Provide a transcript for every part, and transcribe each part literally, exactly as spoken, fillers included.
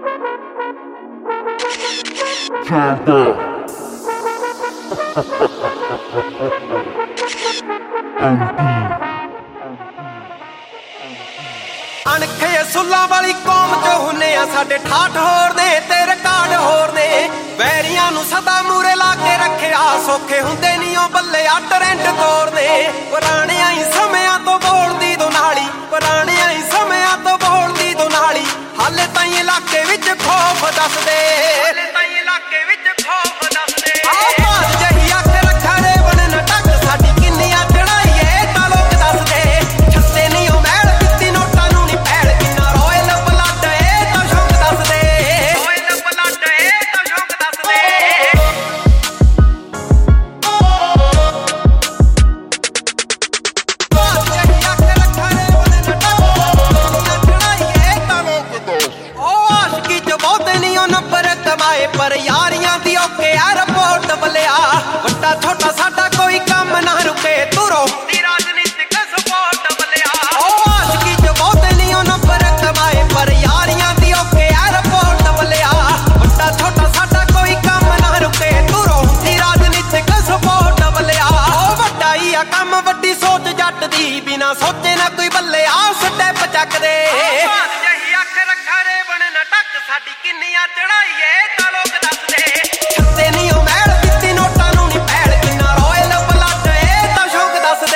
ਅਣਖੇ ਅਸੂਲਾਂ ਵਾਲੀ ਕੌਮ ਚੋਂ ਹੁੰਨੇ ਆ ਸਾਡੇ ਠਾਠ ਹੋਰ ਨੇ ਤੇ ਰਿਕਾਰਡ ਹੋਰ ਨੇ ਵੈਰੀਆਂ ਨੂੰ ਸਦਾ ਮੂਰੇ ਲਾ ਕੇ ਰੱਖਿਆ ਸੌਖੇ ਹੁੰਦੇ ਨਹੀਂ ਉਹ ਬੱਲਿਆ ਟਰੈਂਡ ਤੋਰਨੇ ਪੁਰਾਣਿਆਂ ਹੀ ਸਮਿਆਂ ਤੋਂ ਬੋਲਦੀ ਦੁਨਾਲੀ ਪੁਰਾਣਿਆਂ ਹੀ ਸਮਿਆਂ ਤੋਂ ਬੋਲਦੀ ਦੁਨਾਲੀ ਹਾਲੇ ਤਾਈਂ ਇਲਾਕੇ ਵਿੱਚ ਖੌਫ ਦੱਸਦੇ ਹਾਲੇ ਤਾਈਂ ਇਲਾਕੇ ਵਿੱਚ ਖੌਫ ਦੱਸਦੇ ਆਹ ਬਾਤ ਜਹੀ ਅੱਖ ਰੱਖਾ ਰੇ ਬਣ ਨਾ ਟੱਕ ਸਾਡੀ ਕਿੰਨੀਆਂ ਚੜਾਈਏ ਤਾਂ ਲੋਕ ਦੱਸਦੇ ਛੱਤੇ ਨਹੀਂ ਉਹ ਮਹਿਲ ਦਿੱਤੀ ਨੋਟਾਂ ਨੂੰ ਨਹੀਂ ਪੈਲ ਕਿੰਨਾ ਰੋਇਲ ਬਲੱਡ ਏ ਤਾਂ ਸ਼ੌਕ ਦੱਸਦੇ ਰੋਇਲ ਬਲੱਡ ਏ ਤਾਂ ਸ਼ੌਕ ਦੱਸਦੇ ਬਾਤ ਜਹੀ ਅੱਖ ਰੱਖਾ ਰੇ ਬਣ ਨਾ ਟੱਕ ਚੜਾਈਏ ਤਾਂ ਲੋਕ ਦੱਸ ਉਹ ਆਸ਼ਕੀ ਚ ਬਹੁਤੇ ਨਹੀਂ ਉਹ ਨੰਬਰ ਕਮਾਏ ਪਰ ਯਾਰੀਆਂ ਦੀ ਓਕੇ 에어ਪੋਰਟ ਬਲਿਆ ਵੱਡਾ ਛੋਟਾ ਸਾਡਾ ਕੋਈ ਕੰਮ ਨਾ ਰੁਕੇ ਤੁਰੋ ਦੀ ਰਾਜਨੀਤਿਕ ਸਪੋਰਟ ਬਲਿਆ ਉਹ ਆਸ਼ਕੀ ਚ ਬਹੁਤੇ ਨਹੀਂ ਉਹ ਨੰਬਰ ਕਮਾਏ ਪਰ ਯਾਰੀਆਂ ਦੀ ਓਕੇ 에어ਪੋਰਟ ਬਲਿਆ ਵੱਡਾ ਛੋਟਾ ਸਾਡਾ ਕੋਈ ਕੰਮ ਨਾ ਰੁਕੇ ਤੁਰੋ ਦੀ ਰਾਜਨੀਤਿਕ ਸਪੋਰਟ ਬਲਿਆ ਉਹ ਵੱਡਾ ਹੀ ਆ ਕੰਮ ਵੱਡੀ ਸੋਚ ਜੱਟ ਦੀ ਬਿਨਾ ਸੋਚੇ ਨਾ ਕੋਈ ਬੱਲੇ ਆ ਸਟੈਪ ਚੱਕਦੇ ਬਾਤ ਜਹੀ ਅੱਖ ਰੱਖਾ ਰੇ ਬਣ ਨਾ ਟੱਕ ਸਾਡੀ ਕਿੰਨੀਆਂ ਚੜਾਈਏ ਤਾਂ ਲੋਕ ਦੱਸਦੇ ਛੱਤੇ ਨਹੀਂ ਉਹ ਮਹਿਲ ਦਿੱਤੀ ਨੋਟਾਂ ਨੂੰ ਨਹੀਂ ਪੈਲ ਕਿੰਨਾ ਰੋਇਲ ਬਲੱਡ ਏ ਤਾਂ ਸ਼ੌਕ ਦੱਸਦੇ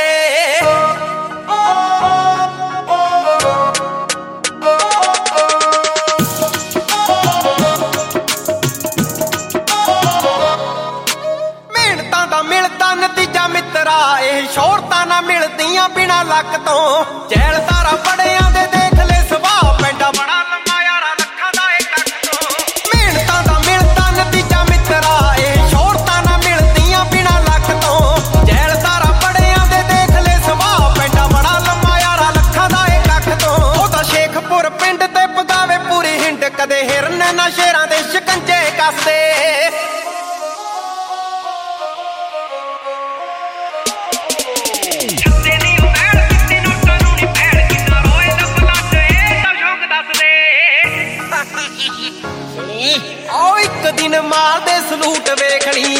ਮਿਹਨਤਾਂ ਦਾ ਮਿਲਦਾ ਨਤੀਜਾ ਮਿੱਤਰਾ ਇਹ ਸ਼ੋਹਰਤਾਂ ਨਾ ਮਿਲਦੀਆਂ ਬਿਨਾ ਲੱਕ ਤੋਂ ਜੈਲਦਾਰਾ ਬੜਿਆਂ ਦੇ ਦੇਖ ਲੈ ਸੁਭਾਅ ਪੈਂਦਾ ਬੜਾ ਲੰਮਾ ਯਾਰਾ ਲੱਖਾਂ ਦਾ ਇਹ ਕੱਖ ਤੋਂ ਮਿਹਨਤਾਂ ਦਾ ਮਿਲਦਾ ਨਤੀਜਾ ਮਿੱਤਰਾ ਇਹ ਸ਼ੋਹਰਤਾਂ ਨਾ ਮਿਲਦੀਆਂ ਬਿਨਾ ਲੱਕ ਤੋਂ ਜੈਲਦਾਰਾ ਬੜਿਆਂ ਦੇ ਦੇਖ ਲੈ ਸੁਭਾਅ ਪੈਂਦਾ ਬੜਾ ਲੰਮਾ ਯਾਰਾ ਲੱਖਾਂ ਦਾ ਇਹ ਕੱਖ ਤੋਂ ਉਹ ਤਾਂ ਸ਼ੇਖਪੁਰ ਪਿੰਡ ਤੇ ਪਗਾਵੇ ਪੂਰੀ ਹਿੰਡ ਕਦੇ ਹਿਰਨ ਨਾ ਸ਼ੇਰਾਂ ਦੇ ਸ਼ਿਕੰਜੇ ਕੱਸਦੇ ਛੱਤੇ ਨਹੀਂ ਉਹ ਮਹਿਲ ਦਿੱਤੀ ਨੋਟਾਂ ਨੂੰ ਨਹੀਂ ਪੈਲ ਕਿੰਨਾ ਰੋਇਲ ਬਲੱਡ ਏ ਤਾਂ ਸ਼ੌਕ ਦੱਸਦੇ ਉਹ ਇੱਕ ਦਿਨ ਮਾਰਦੇ ਸਲੂਟ ਵੇਖਣੀ